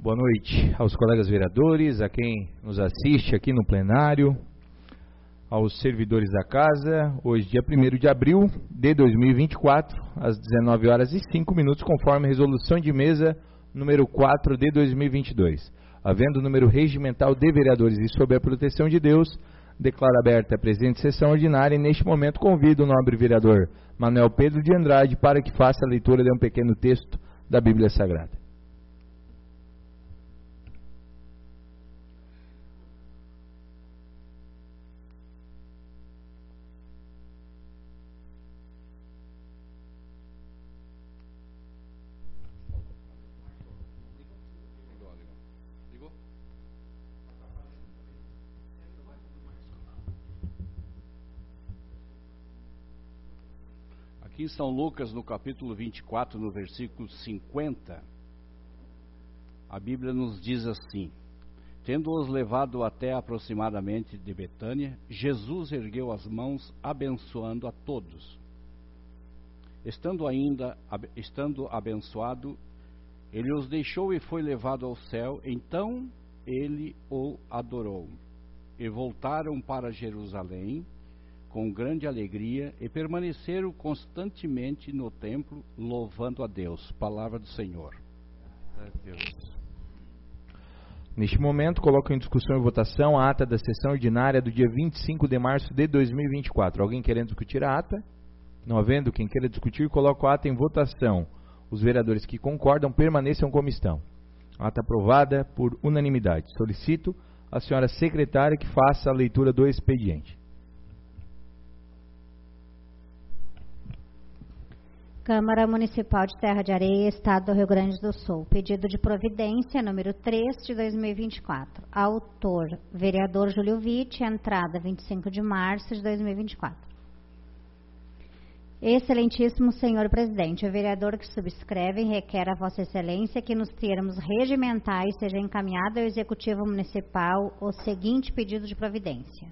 Boa noite aos colegas vereadores, a quem nos assiste aqui no plenário, aos servidores da casa. Hoje, dia 1º de abril de 2024, às 19h05, conforme resolução de mesa número 4 de 2022. Havendo número regimental de vereadores e sob a proteção de Deus, declaro aberta a presente sessão ordinária e neste momento convido o nobre vereador Manuel Pedro de Andrade para que faça a leitura de um pequeno texto da Bíblia Sagrada. Aqui em São Lucas, no capítulo 24, no versículo 50, a Bíblia nos diz assim: tendo-os levado até aproximadamente de Betânia, Jesus ergueu as mãos, abençoando a todos. Estando abençoado, ele os deixou e foi levado ao céu. Então ele o adorou. E voltaram para Jerusalém com grande alegria e permaneceram constantemente no templo, louvando a Deus. Palavra do Senhor. Deus. Neste momento, coloco em discussão e votação a ata da sessão ordinária do dia 25 de março de 2024. Alguém querendo discutir a ata? Não havendo quem queira discutir, coloco a ata em votação. Os vereadores que concordam permaneçam como estão. Ata aprovada por unanimidade. Solicito a senhora secretária que faça a leitura do expediente. Câmara Municipal de Terra de Areia, Estado do Rio Grande do Sul. Pedido de providência número 3 de 2024. Autor, vereador Júlio Vitti. Entrada, 25 de março de 2024. Excelentíssimo senhor presidente, o vereador que subscreve requer a vossa excelência que nos termos regimentais seja encaminhado ao Executivo Municipal o seguinte pedido de providência.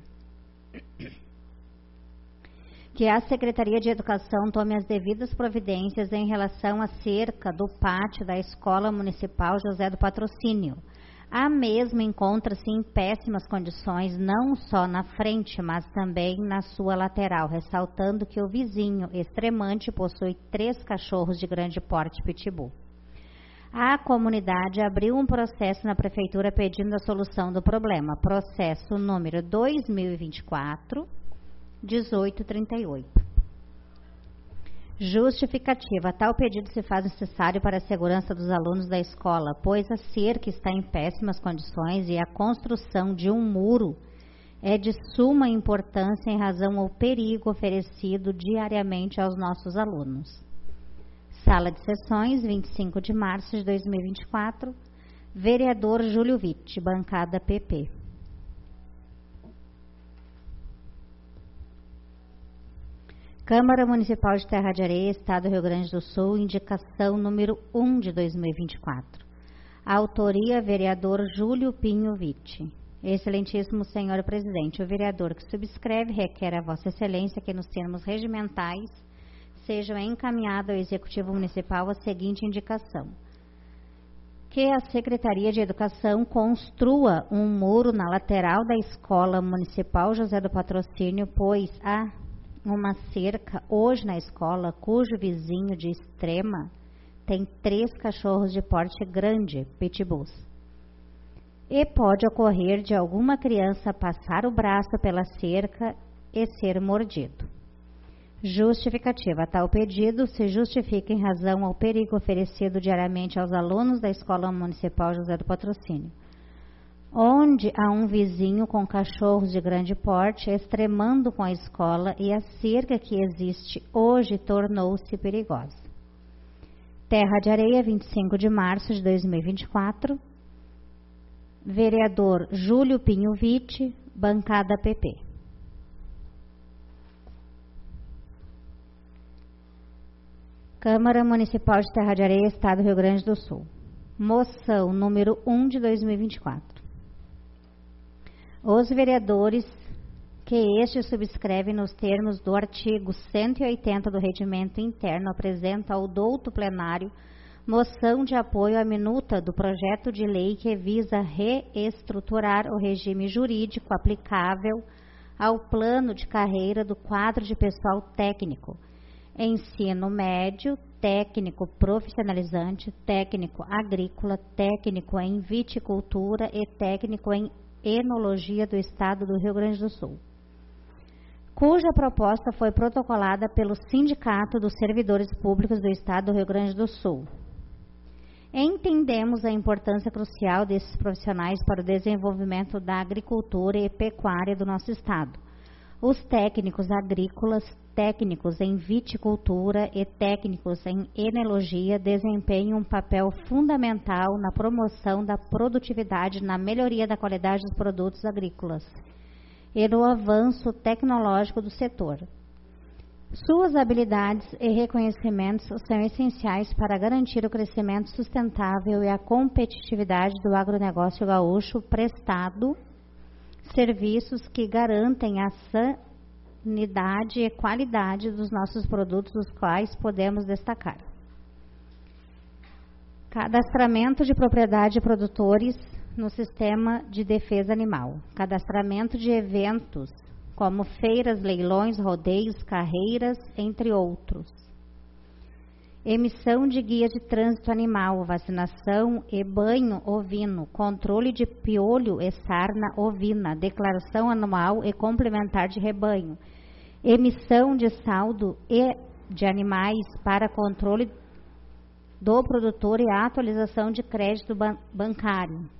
Que a Secretaria de Educação tome as devidas providências em relação à cerca do pátio da Escola Municipal José do Patrocínio. A mesma encontra-se em péssimas condições, não só na frente, mas também na sua lateral, ressaltando que o vizinho extremante possui 3 cachorros de grande porte pitbull. A comunidade abriu um processo na Prefeitura pedindo a solução do problema. Processo número 2024-1838. Justificativa. Tal pedido se faz necessário para a segurança dos alunos da escola, pois a cerca está em péssimas condições e a construção de um muro é de suma importância em razão ao perigo oferecido diariamente aos nossos alunos. Sala de Sessões, 25 de março de 2024. Vereador Júlio Vitti, bancada PP. Câmara Municipal de Terra de Areia, Estado do Rio Grande do Sul, indicação número 1 de 2024. Autoria, vereador Júlio Pinho Vitti. Excelentíssimo senhor presidente, o vereador que subscreve requer a vossa excelência que nos termos regimentais sejam encaminhados ao Executivo Municipal a seguinte indicação. Que a Secretaria de Educação construa um muro na lateral da Escola Municipal José do Patrocínio, pois há uma cerca hoje na escola cujo vizinho de extrema tem 3 cachorros de porte grande, pitbulls. E pode ocorrer de alguma criança passar o braço pela cerca e ser mordido. Justificativa. Tal pedido se justifica em razão ao perigo oferecido diariamente aos alunos da Escola Municipal José do Patrocínio, onde há um vizinho com cachorros de grande porte extremando com a escola e a cerca que existe hoje tornou-se perigosa. Terra de Areia, 25 de março de 2024. Vereador Júlio Pinho Vitti, bancada PP. Câmara Municipal de Terra de Areia, Estado do Rio Grande do Sul. Moção número 1 de 2024. Os vereadores que este subscreve nos termos do artigo 180 do Regimento Interno apresentam ao douto plenário moção de apoio à minuta do projeto de lei que visa reestruturar o regime jurídico aplicável ao plano de carreira do quadro de pessoal técnico, ensino médio, técnico profissionalizante, técnico agrícola, técnico em viticultura e técnico em enologia do Estado do Rio Grande do Sul, cuja proposta foi protocolada pelo Sindicato dos Servidores Públicos do Estado do Rio Grande do Sul. Entendemos a importância crucial desses profissionais para o desenvolvimento da agricultura e pecuária do nosso Estado. Os técnicos agrícolas, técnicos em viticultura e técnicos em enologia desempenham um papel fundamental na promoção da produtividade, na melhoria da qualidade dos produtos agrícolas e no avanço tecnológico do setor. Suas habilidades e reconhecimentos são essenciais para garantir o crescimento sustentável e a competitividade do agronegócio gaúcho, prestado serviços que garantem a sanidade e qualidade dos nossos produtos, dos quais podemos destacar: cadastramento de propriedade de produtores no sistema de defesa animal, cadastramento de eventos como feiras, leilões, rodeios, carreiras, entre outros. Emissão de guia de trânsito animal, vacinação e banho ovino, controle de piolho e sarna ovina, declaração anual e complementar de rebanho, emissão de saldo e de animais para controle do produtor e atualização de crédito bancário.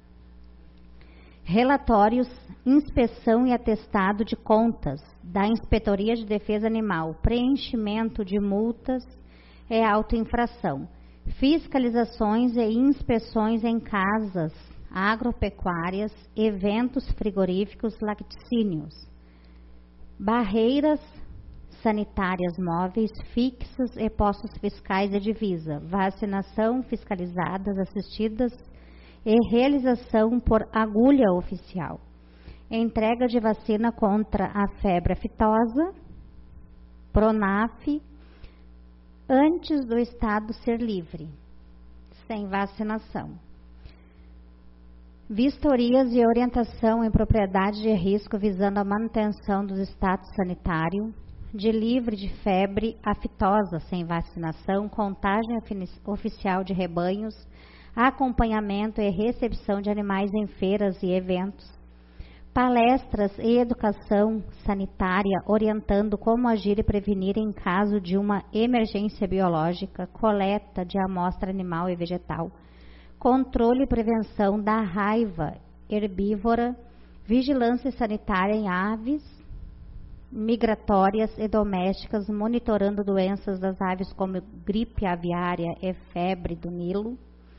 Relatórios, inspeção e atestado de contas da Inspetoria de Defesa Animal, preenchimento de multas e autoinfração, fiscalizações e inspeções em casas agropecuárias, eventos frigoríficos, laticínios, barreiras sanitárias móveis, fixas e postos fiscais de divisa, vacinação fiscalizadas, assistidas e realização por agulha oficial, entrega de vacina contra a febre aftosa, Pronaf, antes do Estado ser livre, sem vacinação. Vistorias e orientação em propriedade de risco visando a manutenção do status sanitário, de livre de febre aftosa sem vacinação, contagem oficial de rebanhos, acompanhamento e recepção de animais em feiras e eventos, palestras e educação sanitária orientando como agir e prevenir em caso de uma emergência biológica, coleta de amostra animal e vegetal, controle e prevenção da raiva herbívora, vigilância sanitária em aves migratórias e domésticas, monitorando doenças das aves como gripe aviária e febre do Nilo,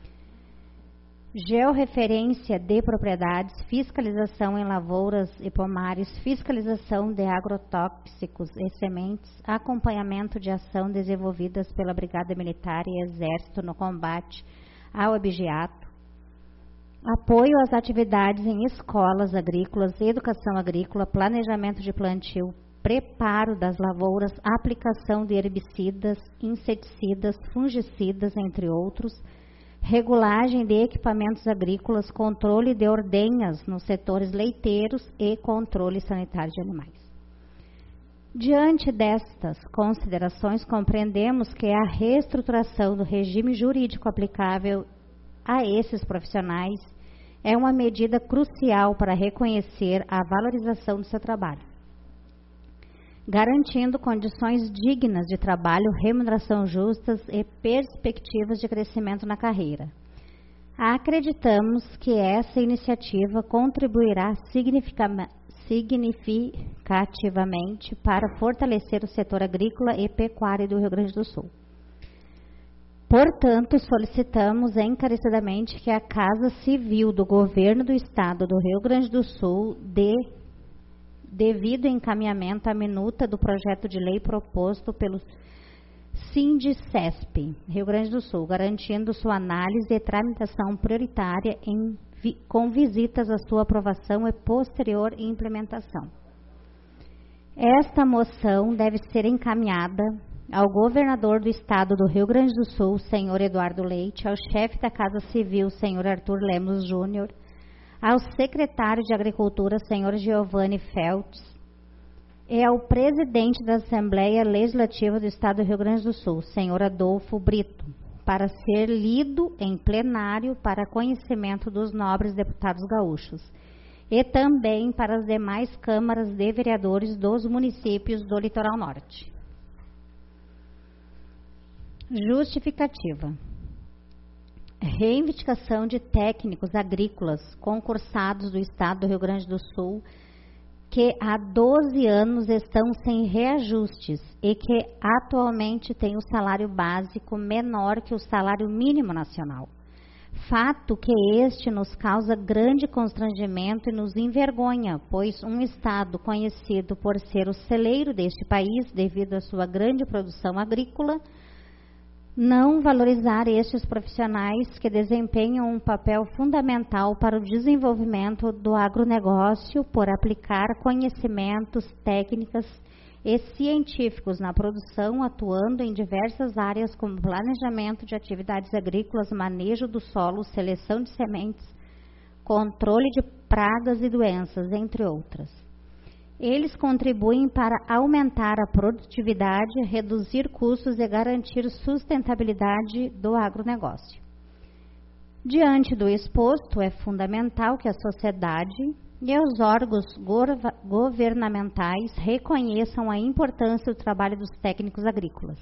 georreferência de propriedades, fiscalização em lavouras e pomares, fiscalização de agrotóxicos e sementes, acompanhamento de ação desenvolvidas pela Brigada Militar e Exército no combate ao abigeato, apoio às atividades em escolas agrícolas, educação agrícola, planejamento de plantio, preparo das lavouras, aplicação de herbicidas, inseticidas, fungicidas, entre outros, regulagem de equipamentos agrícolas, controle de ordenhas nos setores leiteiros e controle sanitário de animais. Diante destas considerações, compreendemos que a reestruturação do regime jurídico aplicável a esses profissionais é uma medida crucial para reconhecer a valorização do seu trabalho, garantindo condições dignas de trabalho, remuneração justas e perspectivas de crescimento na carreira. Acreditamos que essa iniciativa contribuirá significativamente para fortalecer o setor agrícola e pecuário do Rio Grande do Sul. Portanto, solicitamos encarecidamente que a Casa Civil do Governo do Estado do Rio Grande do Sul dê devido encaminhamento à minuta do projeto de lei proposto pelo Sindicesp, Rio Grande do Sul, garantindo sua análise e tramitação prioritária com visitas à sua aprovação e posterior implementação. Esta moção deve ser encaminhada ao governador do estado do Rio Grande do Sul, senhor Eduardo Leite, ao chefe da Casa Civil, senhor Arthur Lemos Júnior, ao secretário de Agricultura, senhor Giovanni Feltz, e ao presidente da Assembleia Legislativa do estado do Rio Grande do Sul, senhor Adolfo Brito, para ser lido em plenário para conhecimento dos nobres deputados gaúchos, e também para as demais câmaras de vereadores dos municípios do Litoral Norte. Justificativa. Reivindicação de técnicos agrícolas concursados do estado do Rio Grande do Sul que há 12 anos estão sem reajustes e que atualmente têm o salário básico menor que o salário mínimo nacional. Fato que este nos causa grande constrangimento e nos envergonha, pois um estado conhecido por ser o celeiro deste país devido à sua grande produção agrícola, não valorizar estes profissionais que desempenham um papel fundamental para o desenvolvimento do agronegócio por aplicar conhecimentos, técnicas e científicos na produção, atuando em diversas áreas como planejamento de atividades agrícolas, manejo do solo, seleção de sementes, controle de pragas e doenças, entre outras. Eles contribuem para aumentar a produtividade, reduzir custos e garantir sustentabilidade do agronegócio. Diante do exposto, é fundamental que a sociedade e os órgãos governamentais reconheçam a importância do trabalho dos técnicos agrícolas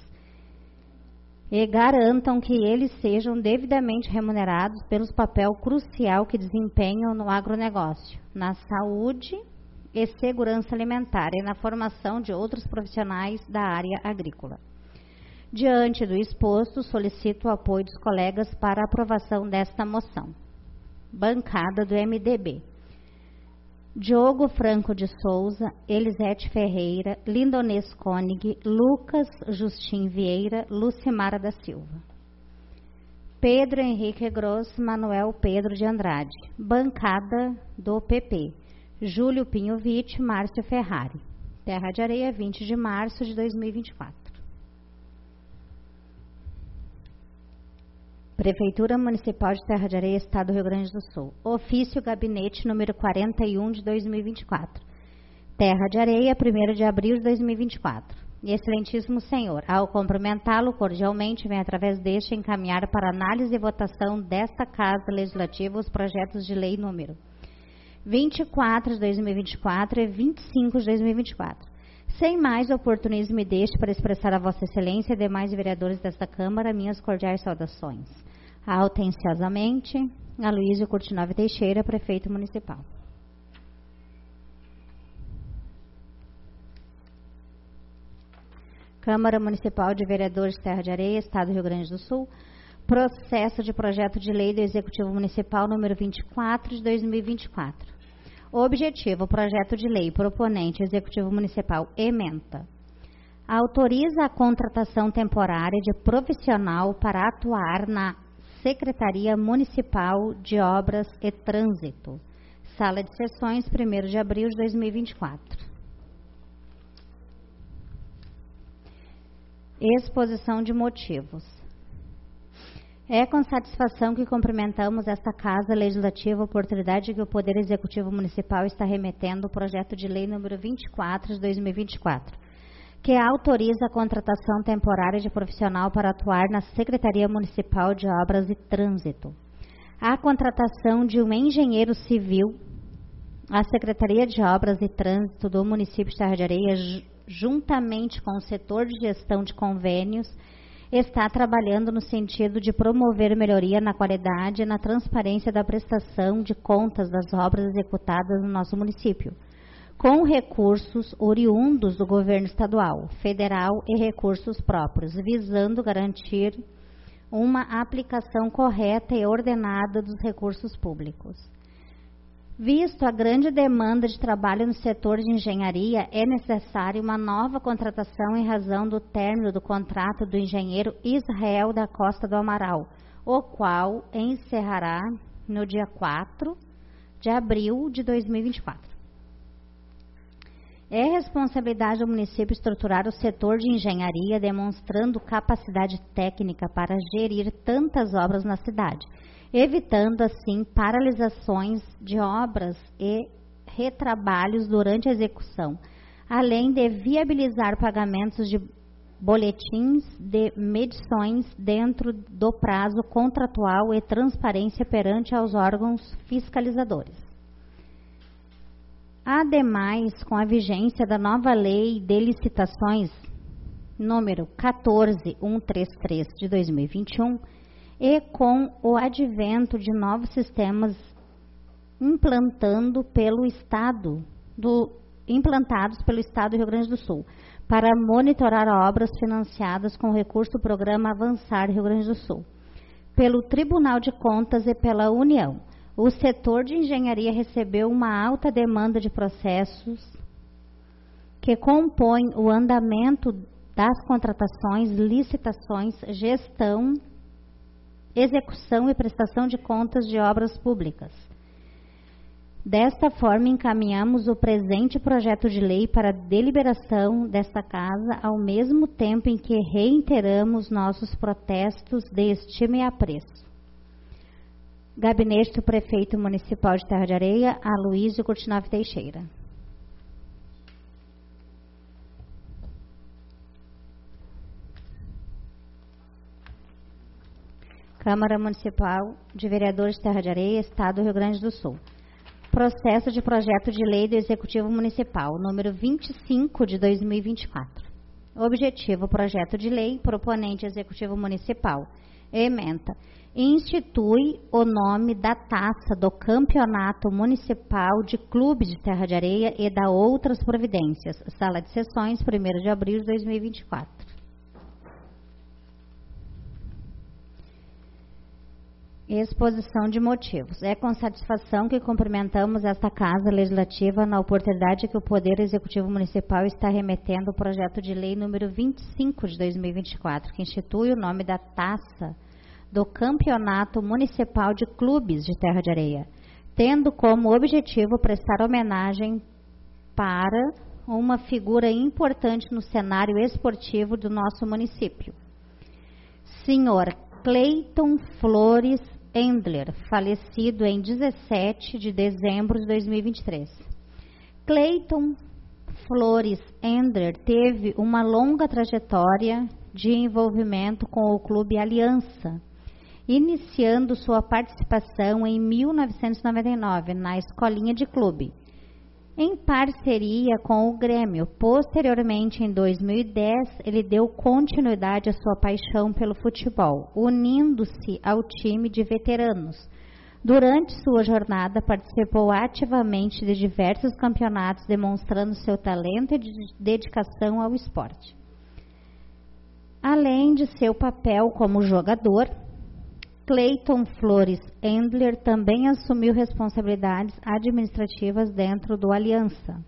e garantam que eles sejam devidamente remunerados pelo papel crucial que desempenham no agronegócio, na saúde e segurança alimentar e na formação de outros profissionais da área agrícola. Diante do exposto, solicito o apoio dos colegas para a aprovação desta moção. Bancada do MDB. Diogo Franco de Souza, Elisete Ferreira, Lindonês Koenig, Lucas Justin Vieira, Lucimara da Silva. Pedro Henrique Gross, Manuel Pedro de Andrade. Bancada do PP. Júlio Pinho Vitti, Márcio Ferrari. Terra de Areia, 20 de março de 2024. Prefeitura Municipal de Terra de Areia, Estado do Rio Grande do Sul. Ofício Gabinete número 41 de 2024. Terra de Areia, 1º de abril de 2024. Excelentíssimo Senhor, ao cumprimentá-lo cordialmente, vem através deste encaminhar para análise e votação desta Casa Legislativa os projetos de lei número 24 de 2024 e 25 de 2024. Sem mais, oportunismo me deixe para expressar a Vossa Excelência e demais vereadores desta Câmara minhas cordiais saudações. Atenciosamente, Aloísio Curtinove Teixeira, Prefeito Municipal. Câmara Municipal de Vereadores de Terra de Areia, Estado do Rio Grande do Sul. Processo de projeto de lei do Executivo Municipal número 24 de 2024. Objetivo: projeto de lei proponente Executivo Municipal ementa. Autoriza a contratação temporária de profissional para atuar na Secretaria Municipal de Obras e Trânsito. Sala de sessões, 1º de abril de 2024. Exposição de motivos. É com satisfação que cumprimentamos esta Casa Legislativa, oportunidade que o Poder Executivo Municipal está remetendo o projeto de lei número 24 de 2024, que autoriza a contratação temporária de profissional para atuar na Secretaria Municipal de Obras e Trânsito. A contratação de um engenheiro civil, a Secretaria de Obras e Trânsito do município de Terra de Areia, juntamente com o setor de gestão de convênios, está trabalhando no sentido de promover melhoria na qualidade e na transparência da prestação de contas das obras executadas no nosso município, com recursos oriundos do governo estadual, federal e recursos próprios, visando garantir uma aplicação correta e ordenada dos recursos públicos. Visto a grande demanda de trabalho no setor de engenharia, é necessária uma nova contratação em razão do término do contrato do engenheiro Israel da Costa do Amaral, o qual encerrará no dia 4 de abril de 2024. É responsabilidade do município estruturar o setor de engenharia, demonstrando capacidade técnica para gerir tantas obras na cidade, evitando assim paralisações de obras e retrabalhos durante a execução, além de viabilizar pagamentos de boletins de medições dentro do prazo contratual e transparência perante aos órgãos fiscalizadores. Ademais, com a vigência da nova Lei de Licitações, número 14133 de 2021, e com o advento de novos sistemas implantados pelo Estado do Rio Grande do Sul, para monitorar obras financiadas com recurso do Programa Avançar Rio Grande do Sul, pelo Tribunal de Contas e pela União. O setor de engenharia recebeu uma alta demanda de processos que compõem o andamento das contratações, licitações, gestão, execução e prestação de contas de obras públicas. Desta forma, encaminhamos o presente projeto de lei para deliberação desta Casa, ao mesmo tempo em que reiteramos nossos protestos de estima e apreço. Gabinete do Prefeito Municipal de Terra de Areia, Aloísio Curtinov Teixeira. Câmara Municipal de Vereadores de Terra de Areia, Estado do Rio Grande do Sul. Processo de projeto de lei do Executivo Municipal, número 25 de 2024. Objetivo: projeto de lei, proponente Executivo Municipal. Ementa: institui o nome da taça do Campeonato Municipal de Clubes de Terra de Areia e da outras providências. Sala de sessões, 1º de abril de 2024. Exposição de motivos. É com satisfação que cumprimentamos esta Casa Legislativa na oportunidade que o Poder Executivo Municipal está remetendo o projeto de lei número 25 de 2024, que institui o nome da taça do Campeonato Municipal de Clubes de Terra de Areia, tendo como objetivo prestar homenagem para uma figura importante no cenário esportivo do nosso município. Senhor Cleiton Flores Endler, falecido em 17 de dezembro de 2023. Cleiton Flores Endler teve uma longa trajetória de envolvimento com o Clube Aliança, iniciando sua participação em 1999 na Escolinha de Clube, em parceria com o Grêmio. Posteriormente, em 2010, ele deu continuidade à sua paixão pelo futebol, unindo-se ao time de veteranos. Durante sua jornada, participou ativamente de diversos campeonatos, demonstrando seu talento e dedicação ao esporte. Além de seu papel como jogador, Cleiton Flores Endler também assumiu responsabilidades administrativas dentro do Aliança.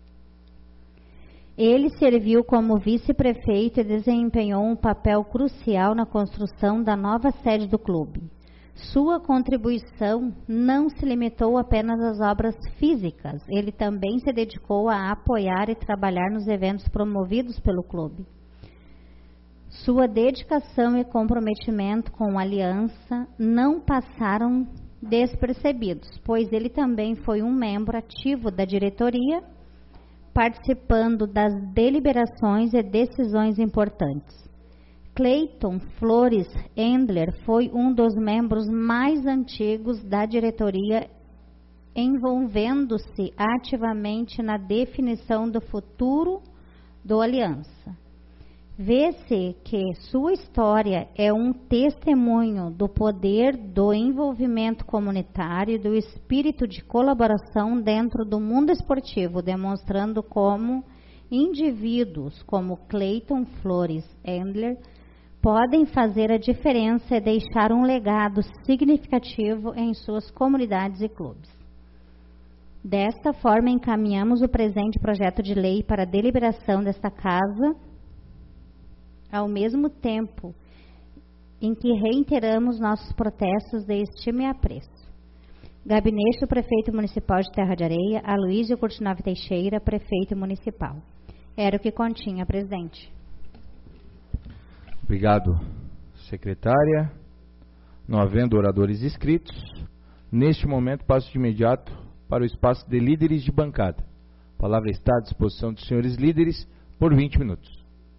Ele serviu como vice-prefeito e desempenhou um papel crucial na construção da nova sede do clube. Sua contribuição não se limitou apenas às obras físicas, ele também se dedicou a apoiar e trabalhar nos eventos promovidos pelo clube. Sua dedicação e comprometimento com a Aliança não passaram despercebidos, pois ele também foi um membro ativo da diretoria, participando das deliberações e decisões importantes. Cleiton Flores Endler foi um dos membros mais antigos da diretoria, envolvendo-se ativamente na definição do futuro do Aliança. Vê-se que sua história é um testemunho do poder do envolvimento comunitário e do espírito de colaboração dentro do mundo esportivo, demonstrando como indivíduos como Cleiton Flores Endler podem fazer a diferença e deixar um legado significativo em suas comunidades e clubes. Desta forma, encaminhamos o presente projeto de lei para a deliberação desta Casa, ao mesmo tempo em que reiteramos nossos protestos de estima e apreço. Gabinete do Prefeito Municipal de Terra de Areia, Aloísio Curtinove Teixeira, Prefeito Municipal. Era o que continha, presidente. Obrigado, secretária. Não havendo oradores inscritos, neste momento passo de imediato para o espaço de líderes de bancada. A palavra está à disposição dos senhores líderes por 20 minutos.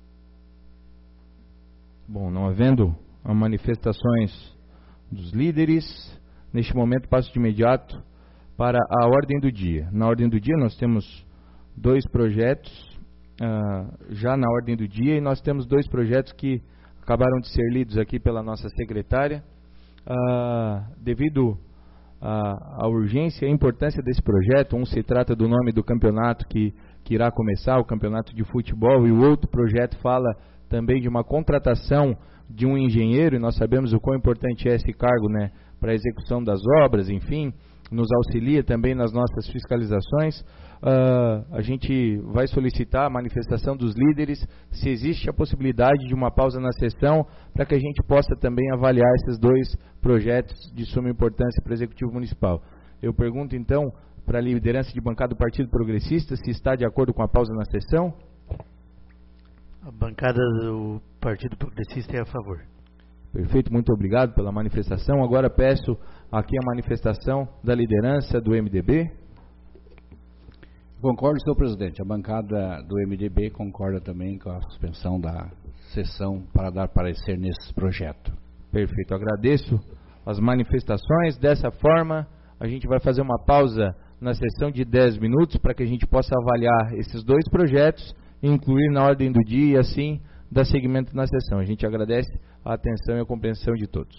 Bom, não havendo manifestações dos líderes, neste momento passo de imediato para a ordem do dia. Na ordem do dia nós temos 2 projetos já na ordem do dia, e nós temos 2 projetos que acabaram de ser lidos aqui pela nossa secretária. Devido à urgência e à importância desse projeto, um se trata do nome do campeonato que irá começar, o campeonato de futebol, e o outro projeto fala também de uma contratação de um engenheiro, e nós sabemos o quão importante é esse cargo, né, para a execução das obras, enfim, nos auxilia também nas nossas fiscalizações. A gente vai solicitar a manifestação dos líderes, se existe a possibilidade de uma pausa na sessão, para que a gente possa também avaliar esses 2 projetos de suma importância para o Executivo Municipal. Eu pergunto então para a liderança de bancada do Partido Progressista se está de acordo com a pausa na sessão. A bancada do Partido Progressista é a favor. Perfeito, muito obrigado pela manifestação. Agora peço aqui a manifestação da liderança do MDB. Concordo, senhor presidente. A bancada do MDB concorda também com a suspensão da sessão para dar parecer nesse projeto. Perfeito, agradeço as manifestações. Dessa forma, a gente vai fazer uma pausa na sessão de 10 minutos para que a gente possa avaliar esses 2 projetos, incluir na ordem do dia e assim dar seguimento na sessão. A gente agradece a atenção e a compreensão de todos.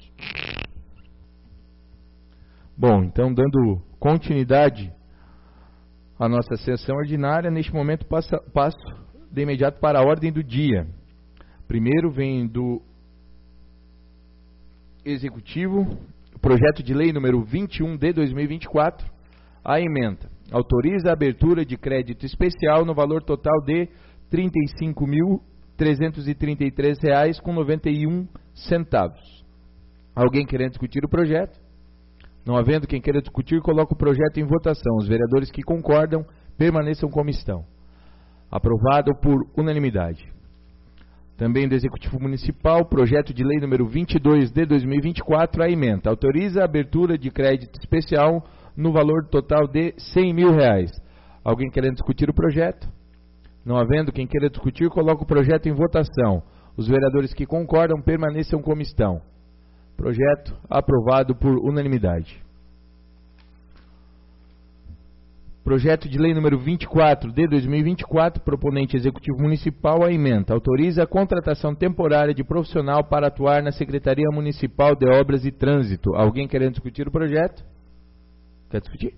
Bom, então dando continuidade à nossa sessão ordinária, neste momento passo de imediato para a ordem do dia. Primeiro vem do Executivo, projeto de lei número 21 de 2024, a ementa. Autoriza a abertura de crédito especial no valor total de R$ 35.333,91. Alguém querendo discutir o projeto? Não havendo quem queira discutir, coloco o projeto em votação. Os vereadores que concordam permaneçam como estão. Aprovado por unanimidade. Também do Executivo Municipal, projeto de lei número 22 de 2024, a ementa. Autoriza a abertura de crédito especial no valor total de R$ 100.000. Alguém querendo discutir o projeto? Não havendo quem queira discutir, coloco o projeto em votação. Os vereadores que concordam permaneçam como estão. Projeto aprovado por unanimidade. Projeto de lei número 24 de 2024, proponente Executivo Municipal, a ementa. Autoriza a contratação temporária de profissional para atuar na Secretaria Municipal de Obras e Trânsito. Alguém querendo discutir o projeto? Quer discutir?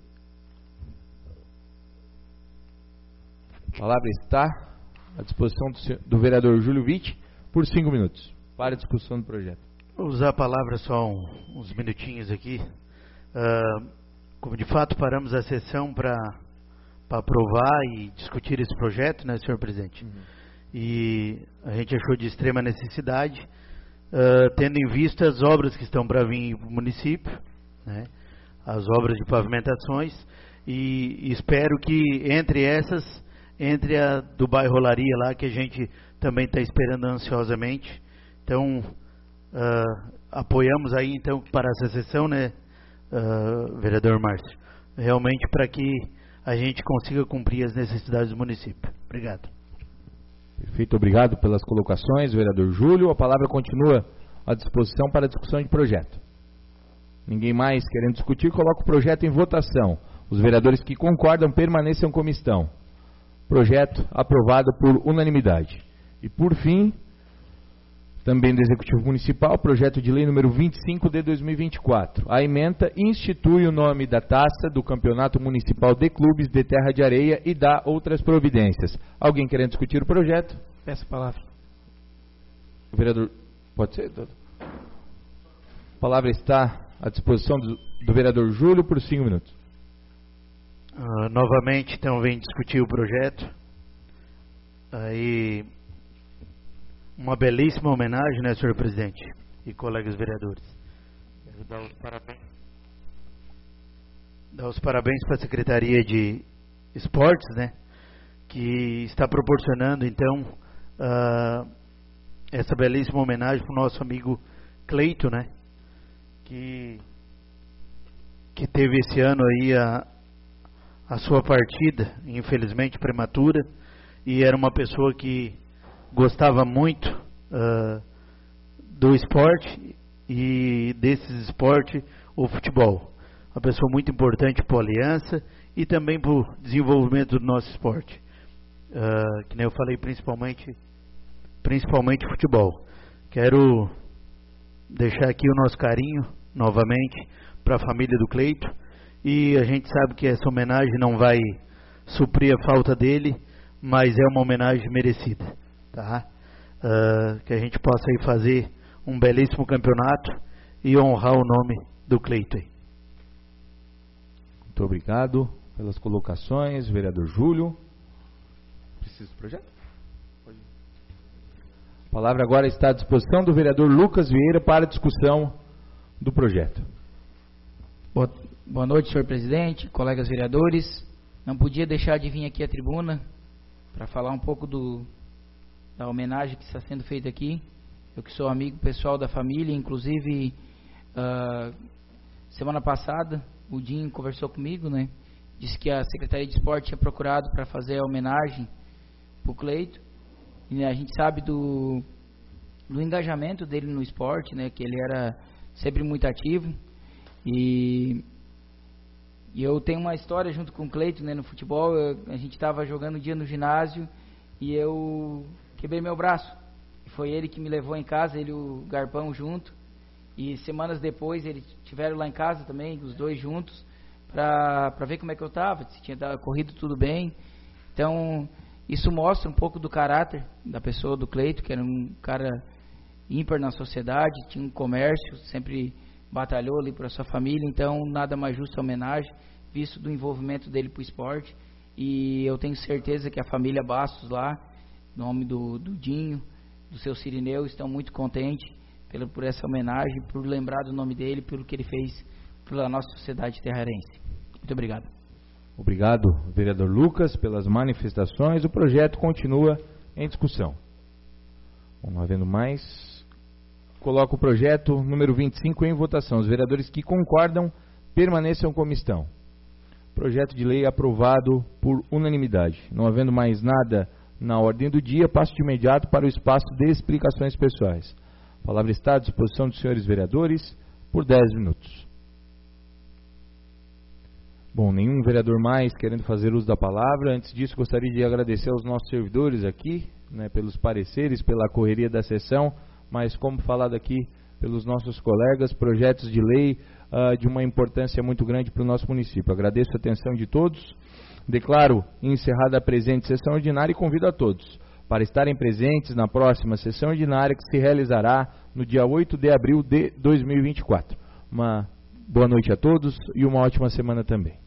A palavra está à disposição do vereador Júlio Witt por 5 minutos para a discussão do projeto. Vou usar a palavra só uns minutinhos aqui. Como de fato paramos a sessão para aprovar e discutir esse projeto, né, senhor presidente? E a gente achou de extrema necessidade, tendo em vista as obras que estão para vir para o município, né, as obras de pavimentações, e espero que entre a do bairro Rolaria lá, que a gente também está esperando ansiosamente. Então, apoiamos aí então para essa sessão, né, vereador Márcio, realmente para que a gente consiga cumprir as necessidades do município. Obrigado. Perfeito, obrigado pelas colocações, vereador Júlio. A palavra continua à disposição para a discussão de projeto. Ninguém mais querendo discutir, coloca o projeto em votação. Os vereadores que concordam permaneçam como estão. Projeto aprovado por unanimidade. E por fim, também do Executivo Municipal, projeto de lei número 25 de 2024. A ementa institui o nome da taça do Campeonato Municipal de Clubes de Terra de Areia e dá outras providências. Alguém querendo discutir o projeto? Peço a palavra. O vereador, pode ser, doutor? A palavra está à disposição do vereador Júlio por 5 minutos. Novamente, então, vem discutir o projeto. Aí, uma belíssima homenagem, né, senhor presidente e colegas vereadores. Quero dar os parabéns dar os parabéns para a Secretaria de Esportes, né, que está proporcionando, então, essa belíssima homenagem para o nosso amigo Cleito, né, que teve esse ano aí a sua partida, infelizmente prematura, e era uma pessoa que gostava muito do esporte e desses esportes, o futebol. Uma pessoa muito importante para a Aliança e também para o desenvolvimento do nosso esporte. Que nem eu falei, principalmente futebol. Quero deixar aqui o nosso carinho, novamente, para a família do Cleito. E a gente sabe que essa homenagem não vai suprir a falta dele, mas é uma homenagem merecida, tá? Que a gente possa aí fazer um belíssimo campeonato e honrar o nome do Cleito aí. Muito obrigado pelas colocações, vereador Júlio. Precisa do projeto? A palavra agora está à disposição do vereador Lucas Vieira para a discussão do projeto. Boa noite, senhor presidente, colegas vereadores. Não podia deixar de vir aqui à tribuna para falar um pouco da homenagem que está sendo feita aqui. Eu que sou amigo pessoal da família, inclusive semana passada o Dinho conversou comigo, né? Disse que a Secretaria de Esporte tinha procurado para fazer a homenagem para o Cleito. E, né, a gente sabe do engajamento dele no esporte, né? Que ele era sempre muito ativo. E eu tenho uma história junto com o Cleito, né? No futebol, a gente estava jogando um dia no ginásio e eu quebrei meu braço. Foi ele que me levou em casa, ele e o Garpão junto. E semanas depois eles estiveram lá em casa também, os dois juntos, para ver como é que eu estava, se tinha corrido tudo bem. Então, isso mostra um pouco do caráter da pessoa do Cleito, que era um cara ímpar na sociedade, tinha um comércio, sempre batalhou ali para sua família. Então, nada mais justo a homenagem, visto do envolvimento dele para o esporte. E eu tenho certeza que a família Bastos lá, em nome do Dinho, do seu Cirineu, estão muito contentes por essa homenagem, por lembrar do nome dele, pelo que ele fez pela nossa sociedade terrarense. Muito obrigado. Obrigado, vereador Lucas, pelas manifestações. O projeto continua em discussão. Não havendo mais, coloco o projeto número 25 em votação. Os vereadores que concordam permaneçam como estão. Projeto de lei aprovado por unanimidade. Não havendo mais nada na ordem do dia, passo de imediato para o espaço de explicações pessoais. A palavra está à disposição dos senhores vereadores por 10 minutos. Bom, nenhum vereador mais querendo fazer uso da palavra. Antes disso, gostaria de agradecer aos nossos servidores aqui, né, pelos pareceres, pela correria da sessão, mas como falado aqui pelos nossos colegas, projetos de lei de uma importância muito grande para o nosso município. Agradeço a atenção de todos. Declaro encerrada a presente sessão ordinária e convido a todos para estarem presentes na próxima sessão ordinária que se realizará no dia 8 de abril de 2024. Uma boa noite a todos e uma ótima semana também.